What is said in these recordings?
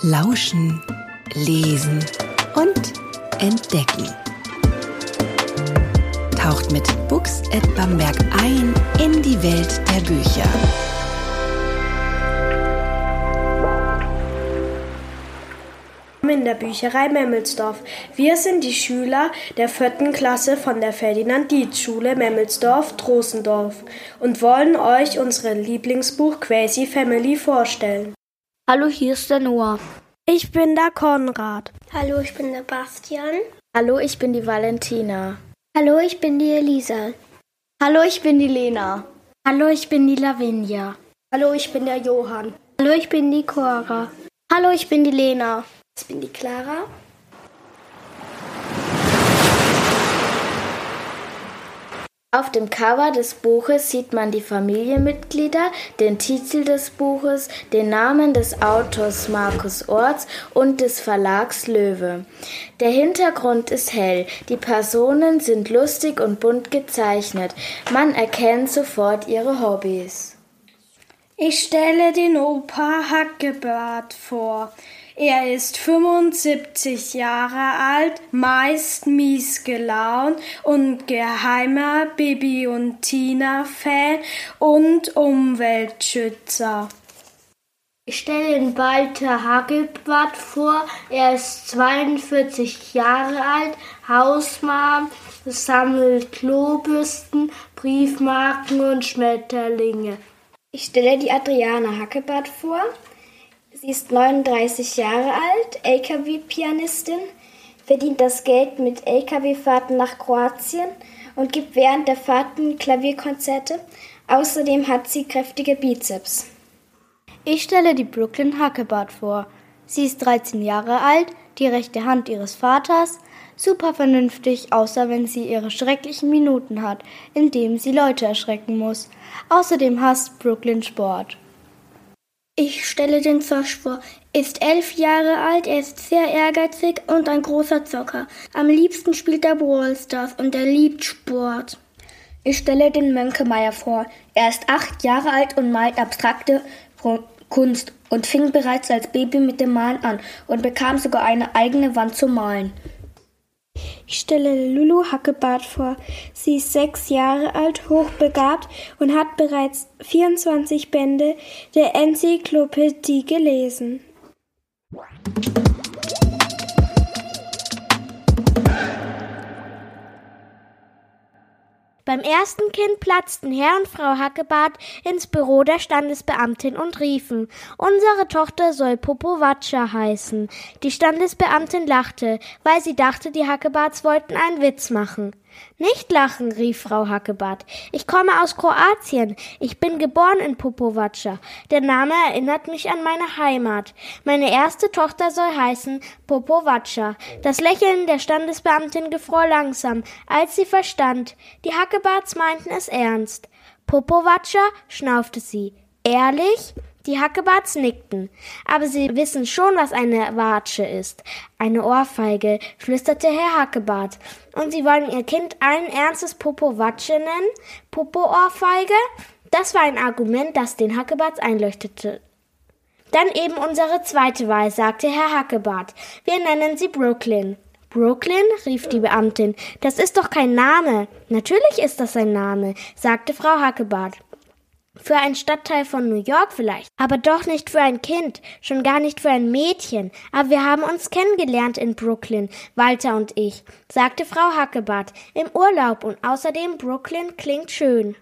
Lauschen, lesen und entdecken. Taucht mit Books at Bamberg ein in die Welt der Bücher. In der Bücherei Memmelsdorf. Wir sind die Schüler der 4. Klasse von der Ferdinand-Dietz-Schule Memmelsdorf-Trossendorf und wollen euch unser Lieblingsbuch Crazy Family vorstellen. Hallo, hier ist der Noah. Ich bin der Konrad. Hallo, ich bin der Bastian. Hallo, ich bin die Valentina. Hallo, ich bin die Elisa. Hallo, ich bin die Lena. Hallo, ich bin die Lavinia. Hallo, ich bin der Johann. Hallo, ich bin die Cora. Hallo, ich bin die Lena. Ich bin die Clara. Auf dem Cover des Buches sieht man die Familienmitglieder, den Titel des Buches, den Namen des Autors Markus Orts und des Verlags Löwe. Der Hintergrund ist hell, die Personen sind lustig und bunt gezeichnet. Man erkennt sofort ihre Hobbys. Ich stelle den Opa Hackebart vor. Er ist 75 Jahre alt, meist mies gelaunt und geheimer Bibi- und Tina-Fan und Umweltschützer. Ich stelle den Walter Hagebart vor. Er ist 42 Jahre alt, Hausmann, sammelt Klobürsten, Briefmarken und Schmetterlinge. Ich stelle die Adriana Hackebart vor. Sie ist 39 Jahre alt, LKW-Pianistin, verdient das Geld mit LKW-Fahrten nach Kroatien und gibt während der Fahrten Klavierkonzerte. Außerdem hat sie kräftige Bizeps. Ich stelle die Brooklyn Hackebart vor. Sie ist 13 Jahre alt, die rechte Hand ihres Vaters, super vernünftig, außer wenn sie ihre schrecklichen Minuten hat, in denen sie Leute erschrecken muss. Außerdem hasst Brooklyn Sport. Ich stelle den Zosch vor. Ist 11 Jahre alt, er ist sehr ehrgeizig und ein großer Zocker. Am liebsten spielt er Brawl Stars und er liebt Sport. Ich stelle den Mönkemeyer vor. Er ist 8 Jahre alt und malt abstrakte Kunst und fing bereits als Baby mit dem Malen an und bekam sogar eine eigene Wand zum Malen. Ich stelle Lulu Hackebart vor. Sie ist 6 Jahre alt, hochbegabt und hat bereits 24 Bände der Enzyklopädie gelesen. Beim ersten Kind platzten Herr und Frau Hackebart ins Büro der Standesbeamtin und riefen, unsere Tochter soll Popovatscha heißen. Die Standesbeamtin lachte, weil sie dachte, die Hackebarts wollten einen Witz machen. Nicht lachen, rief Frau Hackebart. Ich komme aus Kroatien. Ich bin geboren in Popovatscha. Der Name erinnert mich an meine Heimat. Meine erste Tochter soll heißen Popovatscha. Das Lächeln der Standesbeamtin gefror langsam, als sie verstand. Die Hackebarts meinten es ernst. Popovatscha, schnaufte sie. Ehrlich? Die Hackebarts nickten. Aber sie wissen schon, was eine Watsche ist. Eine Ohrfeige, flüsterte Herr Hackebart. Und sie wollen ihr Kind allen Ernstes Popovatsche nennen? Popo-Ohrfeige? Das war ein Argument, das den Hackebarts einleuchtete. Dann eben unsere zweite Wahl, sagte Herr Hackebart. Wir nennen sie Brooklyn. Brooklyn? Rief die Beamtin. Das ist doch kein Name. Natürlich ist das ein Name, sagte Frau Hackebart. Für einen Stadtteil von New York vielleicht, aber doch nicht für ein Kind, schon gar nicht für ein Mädchen. Aber wir haben uns kennengelernt in Brooklyn, Walter und ich, sagte Frau Hackebart, im Urlaub und außerdem Brooklyn klingt schön.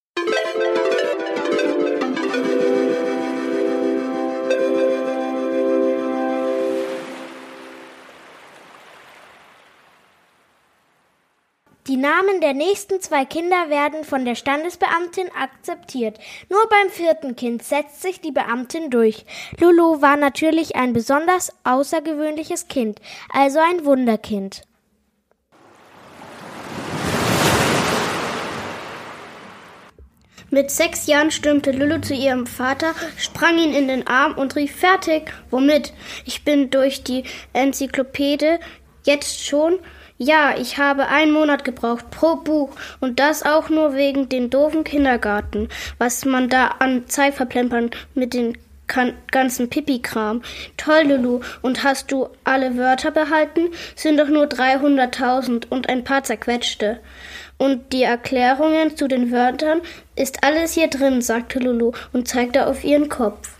Die Namen der nächsten 2 Kinder werden von der Standesbeamtin akzeptiert. Nur beim 4. Kind setzt sich die Beamtin durch. Lulu war natürlich ein besonders außergewöhnliches Kind, also ein Wunderkind. Mit 6 Jahren stürmte Lulu zu ihrem Vater, sprang ihn in den Arm und rief, fertig. Womit? Ich bin durch die Enzyklopädie. Jetzt schon? Ja, ich habe 1 Monat gebraucht pro Buch und das auch nur wegen den doofen Kindergarten, was man da an Zeit verplempern mit den ganzen Pipi-Kram. Toll, Lulu. Und hast du alle Wörter behalten? Sind doch nur 300.000 und ein paar zerquetschte. Und die Erklärungen zu den Wörtern ist alles hier drin, sagte Lulu und zeigte auf ihren Kopf.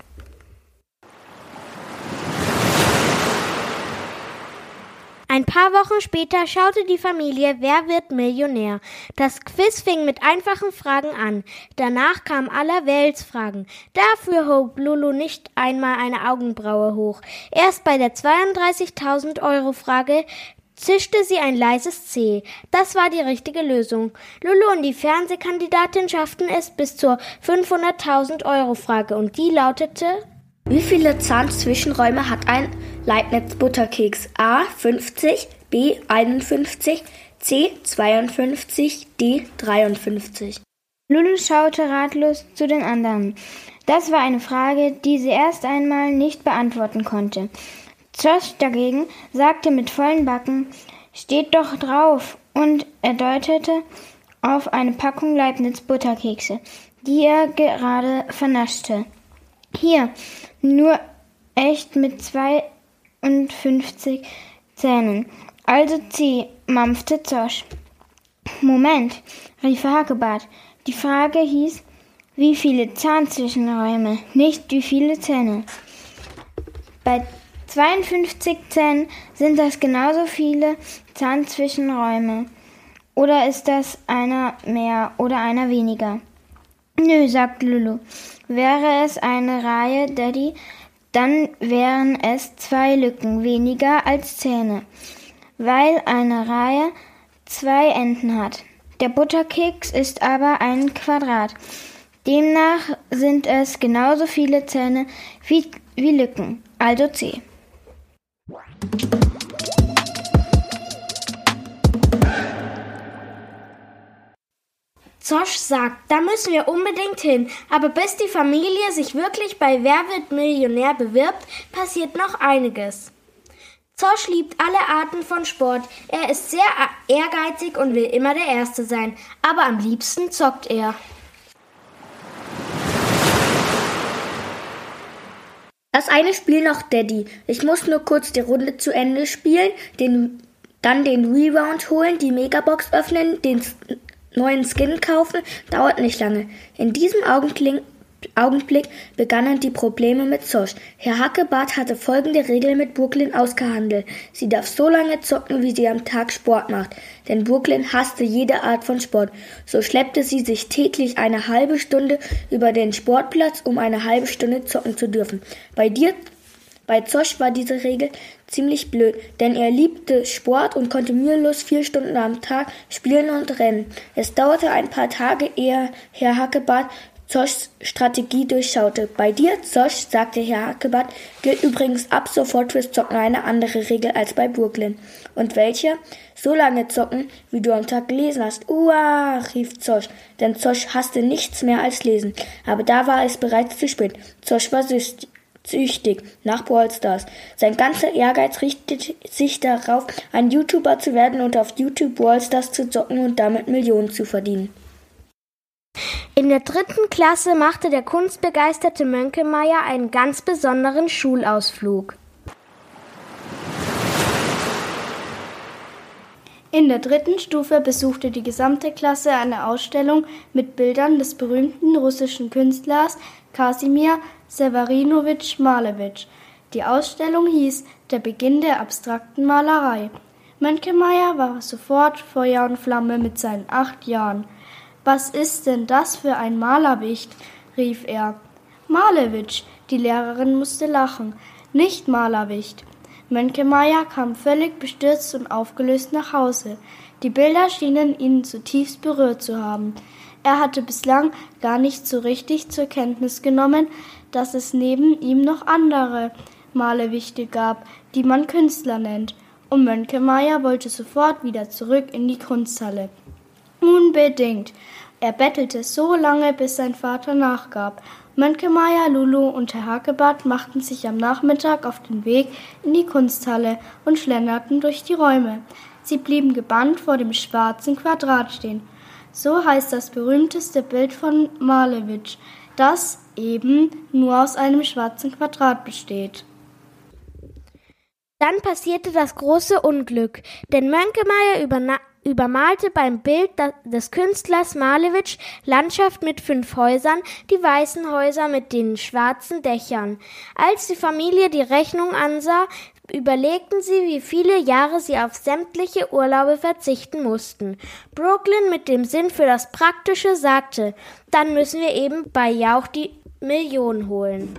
Ein paar Wochen später schaute die Familie Wer wird Millionär? Das Quiz fing mit einfachen Fragen an. Danach kamen allerweltsfragen. Dafür hob Lulu nicht einmal eine Augenbraue hoch. Erst bei der 32.000 Euro Frage zischte sie ein leises C. Das war die richtige Lösung. Lulu und die Fernsehkandidatin schafften es bis zur 500.000 Euro Frage und die lautete: Wie viele Zahnzwischenräume hat ein Leibniz-Butterkeks? A. 50, B. 51, C. 52, D. 53. Lulu schaute ratlos zu den anderen. Das war eine Frage, die sie erst einmal nicht beantworten konnte. Josh dagegen sagte mit vollen Backen: Steht doch drauf, und er deutete auf eine Packung Leibniz-Butterkekse, die er gerade vernaschte. Hier, nur echt mit 52 Zähnen. Also C, mampfte Josh. Moment, rief Hackebart. Die Frage hieß, wie viele Zahnzwischenräume, nicht wie viele Zähne. Bei 52 Zähnen sind das genauso viele Zahnzwischenräume. Oder ist das einer mehr oder einer weniger? Nö, sagt Lulu. Wäre es eine Reihe, Daddy, dann wären es 2 Lücken weniger als Zähne, weil eine Reihe 2 Enden hat. Der Butterkeks ist aber ein Quadrat. Demnach sind es genauso viele Zähne wie Lücken, also C. Josh sagt, da müssen wir unbedingt hin, aber bis die Familie sich wirklich bei Wer wird Millionär bewirbt, passiert noch einiges. Josh liebt alle Arten von Sport, er ist sehr ehrgeizig und will immer der Erste sein, aber am liebsten zockt er. Das eine Spiel noch, Daddy. Ich muss nur kurz die Runde zu Ende spielen, dann den Reround holen, die Megabox öffnen, den neuen Skin kaufen, dauert nicht lange. In diesem Augenblick begannen die Probleme mit Josh. Herr Hackebart hatte folgende Regel mit Brooklyn ausgehandelt. Sie darf so lange zocken, wie sie am Tag Sport macht. Denn Brooklyn hasste jede Art von Sport. So schleppte sie sich täglich eine halbe Stunde über den Sportplatz, um eine halbe Stunde zocken zu dürfen. Bei Josh war diese Regel ziemlich blöd, denn er liebte Sport und konnte mühelos 4 Stunden am Tag spielen und rennen. Es dauerte ein paar Tage, ehe Herr Hackebart Joshs Strategie durchschaute. Bei dir, Josh, sagte Herr Hackebart, gilt übrigens ab sofort fürs Zocken eine andere Regel als bei Brooklyn. Und welche? So lange zocken, wie du am Tag gelesen hast. Uah, rief Josh, denn Josh hasste nichts mehr als lesen. Aber da war es bereits zu spät. Josh war süchtig nach Brawl Stars. Sein ganzer Ehrgeiz richtete sich darauf, ein YouTuber zu werden und auf YouTube Brawl Stars zu zocken und damit Millionen zu verdienen. In der 3. Klasse machte der kunstbegeisterte Mönkemeyer einen ganz besonderen Schulausflug. In der 3. Stufe besuchte die gesamte Klasse eine Ausstellung mit Bildern des berühmten russischen Künstlers Kasimir Severinowitsch Malewitsch. Die Ausstellung hieß Der Beginn der abstrakten Malerei. Mönkemeyer war sofort Feuer und Flamme mit seinen 8 Jahren. »Was ist denn das für ein Malerwicht?« rief er. »Malewitsch«, die Lehrerin musste lachen, »nicht Malerwicht.« Mönkemeyer kam völlig bestürzt und aufgelöst nach Hause. Die Bilder schienen ihn zutiefst berührt zu haben. Er hatte bislang gar nicht so richtig zur Kenntnis genommen, dass es neben ihm noch andere Malewichte gab, die man Künstler nennt. Und Mönkemeyer wollte sofort wieder zurück in die Kunsthalle. Unbedingt. Er bettelte so lange, bis sein Vater nachgab. Mönkemeyer, Lulu und Herr Hackebart machten sich am Nachmittag auf den Weg in die Kunsthalle und schlenderten durch die Räume. Sie blieben gebannt vor dem schwarzen Quadrat stehen. So heißt das berühmteste Bild von Malewitsch, das eben nur aus einem schwarzen Quadrat besteht. Dann passierte das große Unglück, denn Mönckemeyer übermalte beim Bild des Künstlers Malewitsch Landschaft mit 5 Häusern, die weißen Häuser mit den schwarzen Dächern. Als die Familie die Rechnung ansah, überlegten sie, wie viele Jahre sie auf sämtliche Urlaube verzichten mussten. Brooklyn mit dem Sinn für das Praktische sagte, dann müssen wir eben bei Jauch die Million holen.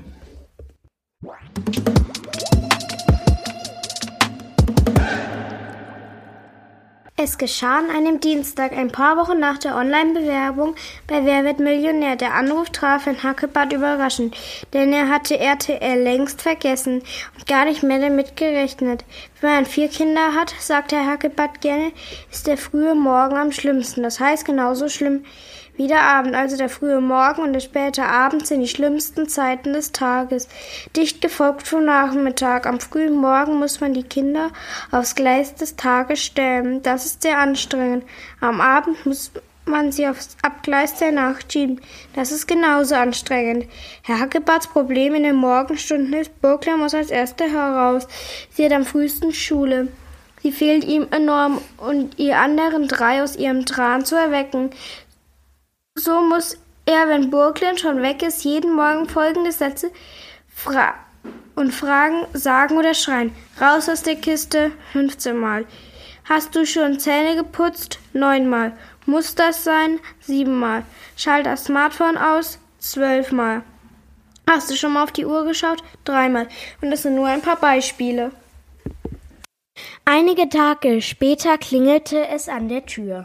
Es geschah an einem Dienstag, ein paar Wochen nach der Online-Bewerbung bei Wer wird Millionär. Der Anruf traf Herrn Hackebart überraschend, denn er hatte RTL längst vergessen und gar nicht mehr damit gerechnet. Wenn man 4 Kinder hat, sagte Herr Hackebart gerne, ist der frühe Morgen am schlimmsten. Das heißt genauso schlimm wie der Abend, also der frühe Morgen und der späte Abend sind die schlimmsten Zeiten des Tages, dicht gefolgt vom Nachmittag. Am frühen Morgen muss man die Kinder aufs Gleis des Tages stellen. Das ist sehr anstrengend. Am Abend muss man sie aufs Abgleis der Nacht schieben. Das ist genauso anstrengend. Herr Hackebarts Problem in den Morgenstunden ist, Brooklyn muss als Erste heraus. Sie hat am frühesten Schule. Sie fehlt ihm enorm und ihr anderen 3 aus ihrem Tran zu erwecken. So muss er, wenn Brooklyn schon weg ist, jeden Morgen folgende Sätze fragen, sagen oder schreien. Raus aus der Kiste 15 Mal. Hast du schon Zähne geputzt? 9 Mal. Muss das sein? 7 Mal. Schalt das Smartphone aus? 12 Mal. Hast du schon mal auf die Uhr geschaut? 3 Mal. Und das sind nur ein paar Beispiele. Einige Tage später klingelte es an der Tür.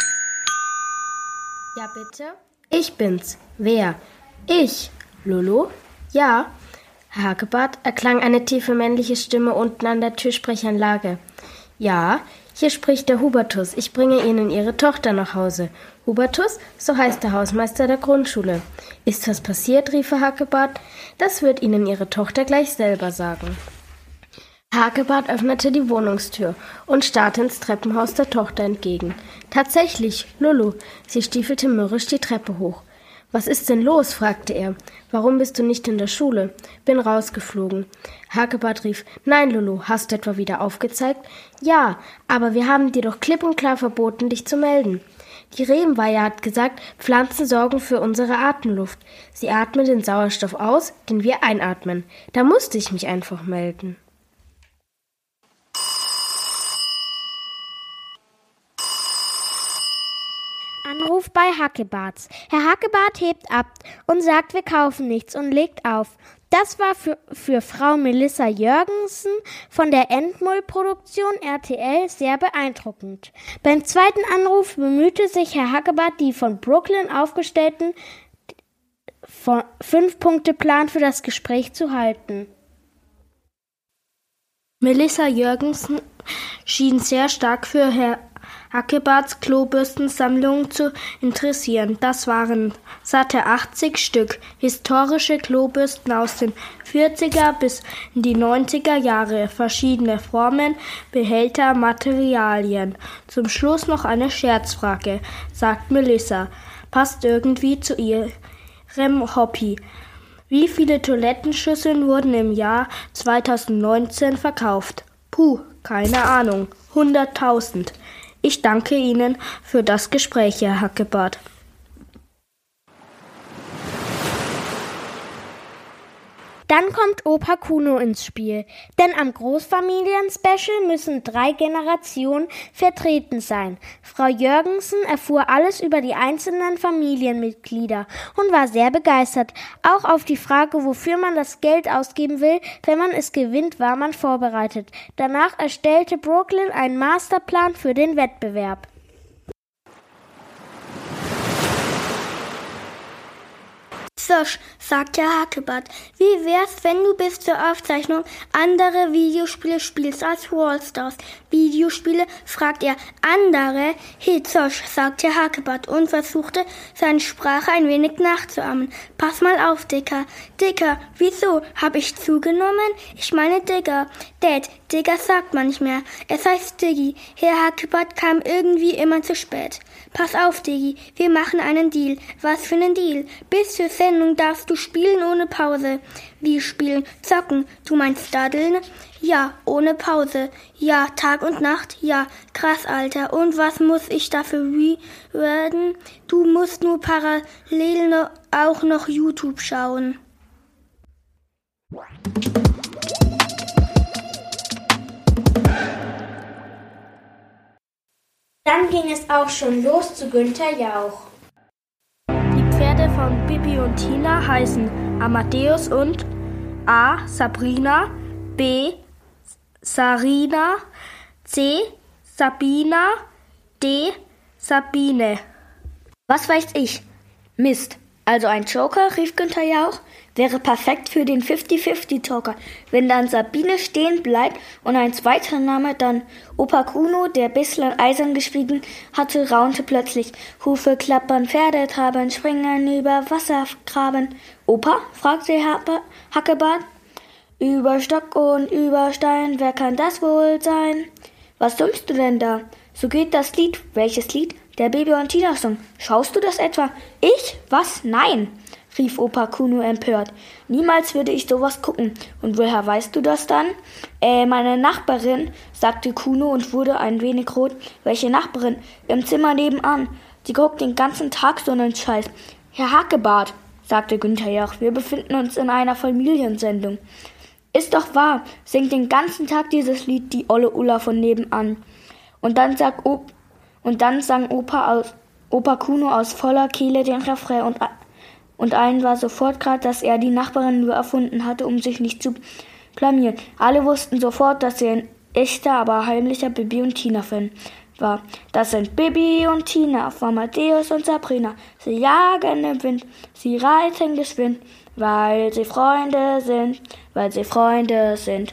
Ja, bitte? Ich bin's. Wer? Ich. Lulu? Ja. Herr Hackebart, erklang eine tiefe männliche Stimme unten an der Türsprechanlage. Ja, hier spricht der Hubertus. Ich bringe Ihnen Ihre Tochter nach Hause. Hubertus? So heißt der Hausmeister der Grundschule. Ist was passiert? Rief Herr Hackebart. Das wird Ihnen Ihre Tochter gleich selber sagen. Hackebart öffnete die Wohnungstür und starrte ins Treppenhaus der Tochter entgegen. Tatsächlich, Lulu. Sie stiefelte mürrisch die Treppe hoch. »Was ist denn los?« fragte er. »Warum bist du nicht in der Schule?« »Bin rausgeflogen.« Hackebart rief, »Nein, Lulu, hast du etwa wieder aufgezeigt?« »Ja, aber wir haben dir doch klipp und klar verboten, dich zu melden.« Die Rebenweihe hat gesagt, Pflanzen sorgen für unsere Atemluft. Sie atmen den Sauerstoff aus, den wir einatmen. Da musste ich mich einfach melden.« Anruf bei Hackebarts. Herr Hackebart hebt ab und sagt, wir kaufen nichts und legt auf. Das war für Frau Melissa Jürgensen von der Endmull-Produktion RTL sehr beeindruckend. Beim zweiten Anruf bemühte sich Herr Hackebart, die von Brooklyn aufgestellten 5-Punkte-Plan für das Gespräch zu halten. Melissa Jürgensen schien sehr stark für Herr Hackebarts Klobürstensammlung zu interessieren. Das waren satte 80 Stück, historische Klobürsten aus den 40er bis in die 90er Jahre, verschiedene Formen, Behälter, Materialien. Zum Schluss noch eine Scherzfrage, sagt Melissa. Passt irgendwie zu ihrem Hobby. Wie viele Toilettenschüsseln wurden im Jahr 2019 verkauft? Puh, keine Ahnung. 100.000. Ich danke Ihnen für das Gespräch, Herr Hackebart. Dann kommt Opa Kuno ins Spiel, denn am Großfamilien-Special müssen 3 Generationen vertreten sein. Frau Jürgensen erfuhr alles über die einzelnen Familienmitglieder und war sehr begeistert. Auch auf die Frage, wofür man das Geld ausgeben will, wenn man es gewinnt, war man vorbereitet. Danach erstellte Brooklyn einen Masterplan für den Wettbewerb. Sosch, sagt Herr Hackebart, wie wär's, wenn du bis zur Aufzeichnung andere Videospiele spielst als Wallstars? Videospiele, fragt er. Andere? Hey, Sosch, sagt Herr Hackebart und versuchte, seine Sprache ein wenig nachzuahmen. Pass mal auf, Dicker. Dicker, wieso? Hab ich zugenommen? Ich meine Digger. Dad, Digger sagt man nicht mehr. Es heißt Diggi. Herr Hackebart kam irgendwie immer zu spät. Pass auf, Diggi, wir machen einen Deal. Was für einen Deal? Bis zur Sendung Sendung darfst du spielen ohne Pause. Wie spielen? Zocken. Du meinst daddeln? Ja, ohne Pause. Ja, Tag und Nacht. Ja, krass, Alter. Und was muss ich dafür werden? Du musst nur parallel auch noch YouTube schauen. Dann ging es auch schon los zu Günther Jauch. Die Pferde von Bibi und Tina heißen Amadeus und A. Sabrina, B. Sarina, C. Sabina, D. Sabine. Was weiß ich? Mist. Also ein Joker, rief Günther Jauch, wäre perfekt für den 50-50-Joker. Wenn dann Sabine stehen bleibt und ein zweiter Name, dann Opa Kuno, der bislang eisern geschwiegen hatte, raunte plötzlich. Hufe klappern, Pferde traben, springen über Wassergraben. Opa? Fragte Hackebart. Über Stock und über Stein, wer kann das wohl sein? Was summst du denn da? So geht das Lied. Welches Lied? Der Bibi und Tina Song. Schaust du das etwa? Ich? Was? Nein, rief Opa Kuno empört. Niemals würde ich sowas gucken. Und woher weißt du das dann? Meine Nachbarin, sagte Kuno und wurde ein wenig rot. Welche Nachbarin? Im Zimmer nebenan. Sie guckt den ganzen Tag so einen Scheiß. Herr Hackebart, sagte Günther Jauch, wir befinden uns in einer Familiensendung. Ist doch wahr, singt den ganzen Tag dieses Lied die olle Ulla von nebenan. Und dann sang Opa Kuno aus voller Kehle den Refrain und allen war sofort klar, dass er die Nachbarin nur erfunden hatte, um sich nicht zu blamieren. Alle wussten sofort, dass er ein echter, aber heimlicher Bibi und Tina-Fan war. Das sind Bibi und Tina, Amadeus und Sabrina. Sie jagen im Wind, sie reiten geschwind, weil sie Freunde sind, weil sie Freunde sind.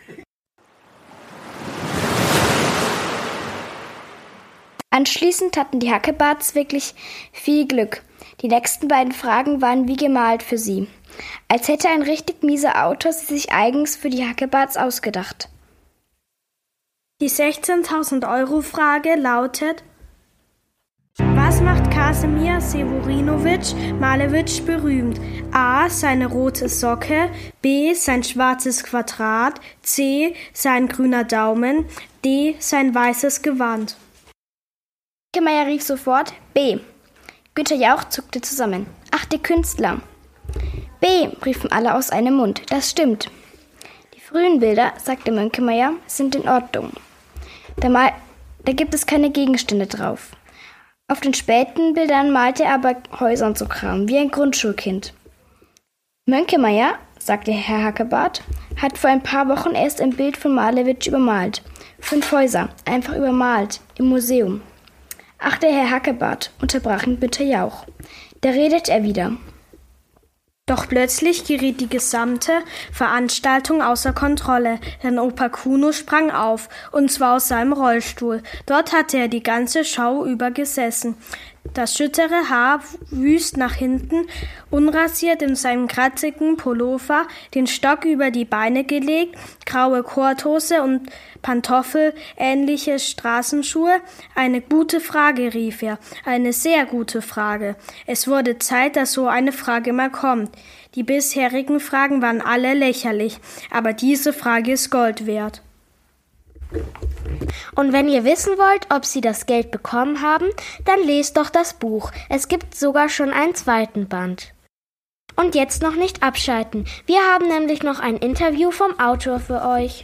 Anschließend hatten die Hackebarts wirklich viel Glück. Die nächsten beiden Fragen waren wie gemalt für sie. Als hätte ein richtig mieser Autor sie sich eigens für die Hackebarts ausgedacht. Die 16.000 € Frage lautet: Was macht Kasimir Severinovic Malevich berühmt? A. Seine rote Socke, B. Sein schwarzes Quadrat, C. Sein grüner Daumen, D. Sein weißes Gewand. Meier rief sofort B. Günther Jauch zuckte zusammen. Ach, der Künstler. B, riefen alle aus einem Mund. Das stimmt. Die frühen Bilder, sagte Mönkemeyer, sind in Ordnung. Da gibt es keine Gegenstände drauf. Auf den späten Bildern malte er aber Häuser und so Kram, wie ein Grundschulkind. Mönkemeyer, sagte Herr Hackebart, hat vor ein paar Wochen erst ein Bild von Malevich übermalt. 5 Häuser, einfach übermalt, im Museum. Ach, der Herr Hackebart, unterbrach ihn Günther Jauch. Da redet er wieder. Doch plötzlich geriet die gesamte Veranstaltung außer Kontrolle, denn Opa Kuno sprang auf, und zwar aus seinem Rollstuhl. Dort hatte er die ganze Show über gesessen. Das schüttere Haar wüst nach hinten, unrasiert in seinem kratzigen Pullover, den Stock über die Beine gelegt, graue Korthose und pantoffelähnliche Straßenschuhe. Eine gute Frage, rief er. Eine sehr gute Frage. Es wurde Zeit, dass so eine Frage mal kommt. Die bisherigen Fragen waren alle lächerlich, aber diese Frage ist Gold wert. Und wenn ihr wissen wollt, ob sie das Geld bekommen haben, dann lest doch das Buch. Es gibt sogar schon einen zweiten Band. Und jetzt noch nicht abschalten. Wir haben nämlich noch ein Interview vom Autor für euch.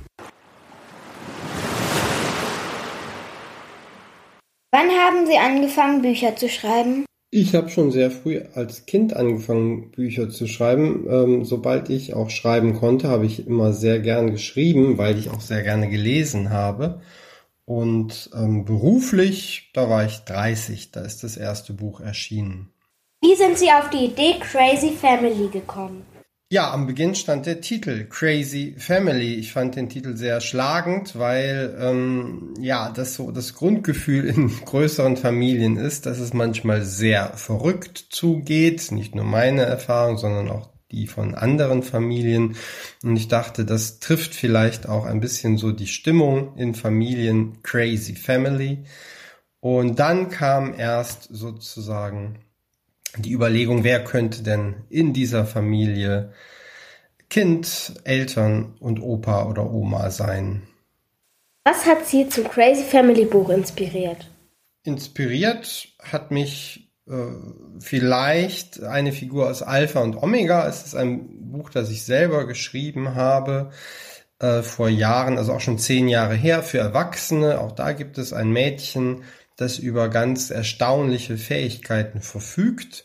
Wann haben Sie angefangen, Bücher zu schreiben? Ich habe schon sehr früh als Kind angefangen, Bücher zu schreiben. Sobald ich auch schreiben konnte, habe ich immer sehr gern geschrieben, weil ich auch sehr gerne gelesen habe. Und beruflich, da war ich 30, da ist das erste Buch erschienen. Wie sind Sie auf die Idee Crazy Family gekommen? Ja, am Beginn stand der Titel Crazy Family. Ich fand den Titel sehr schlagend, weil das so das Grundgefühl in größeren Familien ist, dass es manchmal sehr verrückt zugeht. Nicht nur meine Erfahrung, sondern auch die von anderen Familien. Und ich dachte, das trifft vielleicht auch ein bisschen so die Stimmung in Familien Crazy Family. Und dann kam erst sozusagen die Überlegung, wer könnte denn in dieser Familie Kind, Eltern und Opa oder Oma sein. Was hat Sie zum Crazy Family Buch inspiriert? Inspiriert hat mich vielleicht eine Figur aus Alpha und Omega. Es ist ein Buch, das ich selber geschrieben habe, vor Jahren, also auch schon 10 Jahre her, für Erwachsene. Auch da gibt es ein Mädchen, das über ganz erstaunliche Fähigkeiten verfügt.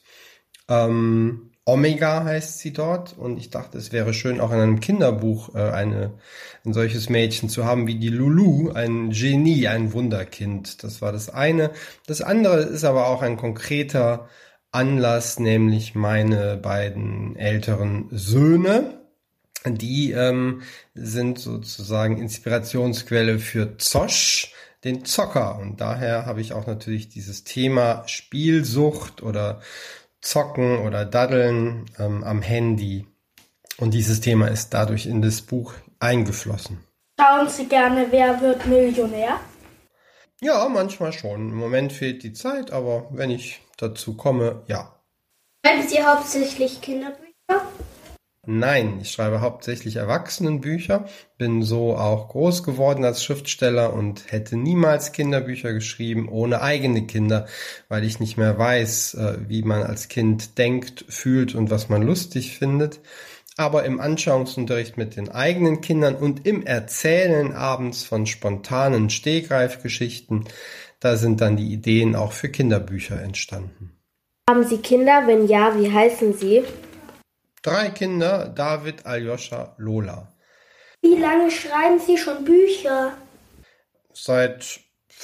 Omega heißt sie dort, und ich dachte, es wäre schön, auch in einem Kinderbuch ein solches Mädchen zu haben wie die Lulu, ein Genie, ein Wunderkind. Das war das eine. Das andere ist aber auch ein konkreter Anlass, nämlich meine beiden älteren Söhne. Die sind sozusagen Inspirationsquelle für Zosch, den Zocker. Und daher habe ich auch natürlich dieses Thema Spielsucht oder Zocken oder Daddeln am Handy. Und dieses Thema ist dadurch in das Buch eingeflossen. Schauen Sie gerne Wer wird Millionär? Ja, manchmal schon. Im Moment fehlt die Zeit, aber wenn ich dazu komme, ja. Schreiben Sie hauptsächlich Kinderbücher? Nein, ich schreibe hauptsächlich Erwachsenenbücher, bin so auch groß geworden als Schriftsteller und hätte niemals Kinderbücher geschrieben ohne eigene Kinder, weil ich nicht mehr weiß, wie man als Kind denkt, fühlt und was man lustig findet. Aber im Anschauungsunterricht mit den eigenen Kindern und im Erzählen abends von spontanen Stegreifgeschichten, da sind dann die Ideen auch für Kinderbücher entstanden. Haben Sie Kinder? Wenn ja, wie heißen sie? 3 Kinder, David, Aljoscha, Lola. Wie lange schreiben Sie schon Bücher? Seit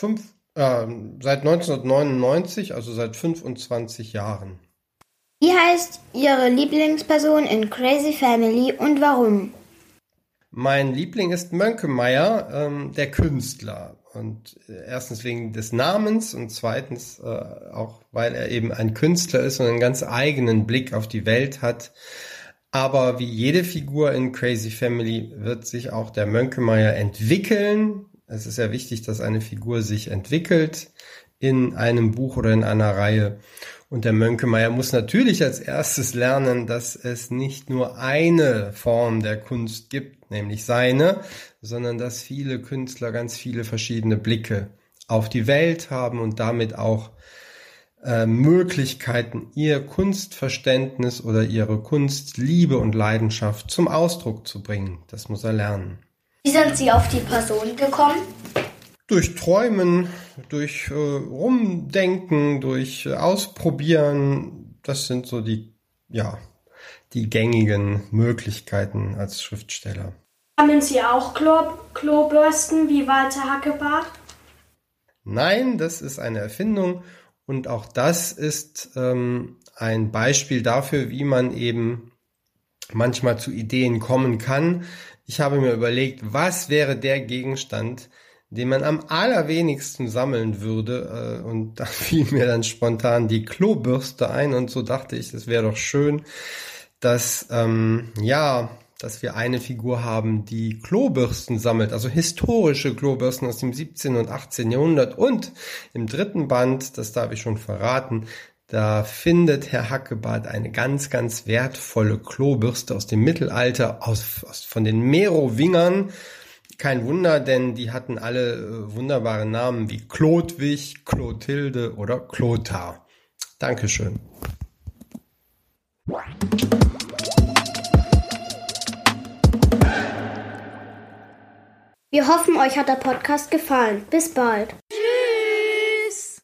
1999, also seit 25 Jahren. Wie heißt Ihre Lieblingsperson in Crazy Family und warum? Mein Liebling ist Mönkemeyer, der Künstler. Und erstens wegen des Namens und zweitens auch, weil er eben ein Künstler ist und einen ganz eigenen Blick auf die Welt hat. Aber wie jede Figur in Crazy Family wird sich auch der Mönkemeyer entwickeln. Es ist sehr wichtig, dass eine Figur sich entwickelt in einem Buch oder in einer Reihe. Und der Mönkemeyer muss natürlich als erstes lernen, dass es nicht nur eine Form der Kunst gibt, nämlich seine, sondern dass viele Künstler ganz viele verschiedene Blicke auf die Welt haben und damit auch Möglichkeiten, ihr Kunstverständnis oder ihre Kunstliebe und Leidenschaft zum Ausdruck zu bringen. Das muss er lernen. Wie sind Sie auf die Person gekommen? Durch Träumen, durch Rumdenken, durch Ausprobieren. Das sind so die gängigen Möglichkeiten als Schriftsteller. Haben Sie auch Klobürsten wie Walter Hackebart? Nein, das ist eine Erfindung. Und auch das ist ein Beispiel dafür, wie man eben manchmal zu Ideen kommen kann. Ich habe mir überlegt, was wäre der Gegenstand, den man am allerwenigsten sammeln würde. Und da fiel mir dann spontan die Klobürste ein. Und so dachte ich, es wäre doch schön, dass wir eine Figur haben, die Klobürsten sammelt, also historische Klobürsten aus dem 17. und 18. Jahrhundert. Und im 3. Band, das darf ich schon verraten, da findet Herr Hackebart eine ganz, ganz wertvolle Klobürste aus dem Mittelalter, von den Merowingern. Kein Wunder, denn die hatten alle wunderbare Namen wie Chlodwig, Clotilde oder Clothar. Dankeschön. Wir hoffen, euch hat der Podcast gefallen. Bis bald.